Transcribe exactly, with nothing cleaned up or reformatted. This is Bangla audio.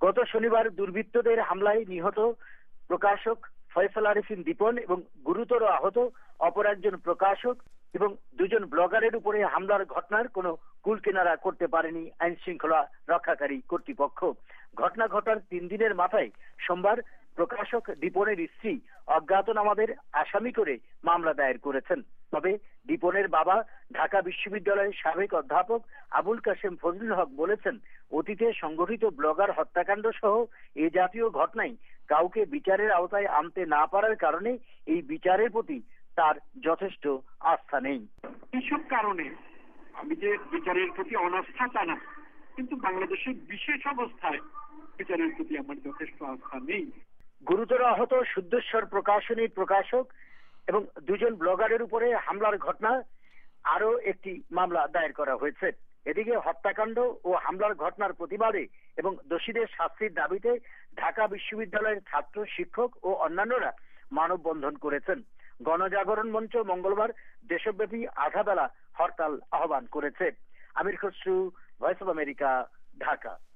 গত শনিবার দুর্বৃত্তদের হামলায় নিহত প্রকাশক ফয়সাল আরেফিন দীপন এবং গুরুতর আহত অপর একজন প্রকাশক এবং দুজন ব্লগারের উপরে হামলার ঘটনার কোনো কুলকিনারা করতে পারেনি আইন শৃঙ্খলা রক্ষাকারী কর্তৃপক্ষ। ঘটনা ঘটার তিন দিনের মাথায় সোমবার প্রকাশক দীপনের স্ত্রী অজ্ঞাতনামাদের আসামি করে মামলা দায়ের করেছেন। তবে দীপনের বাবা ঢাকা বিশ্ববিদ্যালয়ের সাবেক অধ্যাপক আবুল কাশেম ফজলুল হক বলেছেন, অতীতে সংগঠিত ব্লগার হত্যাকাণ্ড সহ এ জাতীয় ঘটনায় কাউকে বিচারের আওতায় আনতে না পারার কারণে এই বিচারের প্রতি তার যথেষ্ট আস্থা নেই। এইসব কারণে আমি যে বিচারের প্রতি অনাস্থা তা না, কিন্তু বাংলাদেশের বিশেষ অবস্থায় বিচারের প্রতি আমার যথেষ্ট আস্থা নেই। গুরুতর আহত শুদ্ধেশ্বর প্রকাশনীর প্রকাশক এবং দুজন ব্লগারের উপরে হামলার ঘটনা আরো একটি মামলা দায়ের করা হয়েছে। এদিকে হত্যাকাণ্ড ও হামলার ঘটনার প্রতিবাদে এবং দোষীদের শাস্তির দাবিতে ঢাকা বিশ্ববিদ্যালয়ের ছাত্র, শিক্ষক ও অন্যান্যরা মানববন্ধন করেছেন। গণজাগরণ মঞ্চ মঙ্গলবার দেশব্যাপী আধা বেলা হরতাল আহ্বান করেছে। Amir Khasru, Voice of America, Dhaka.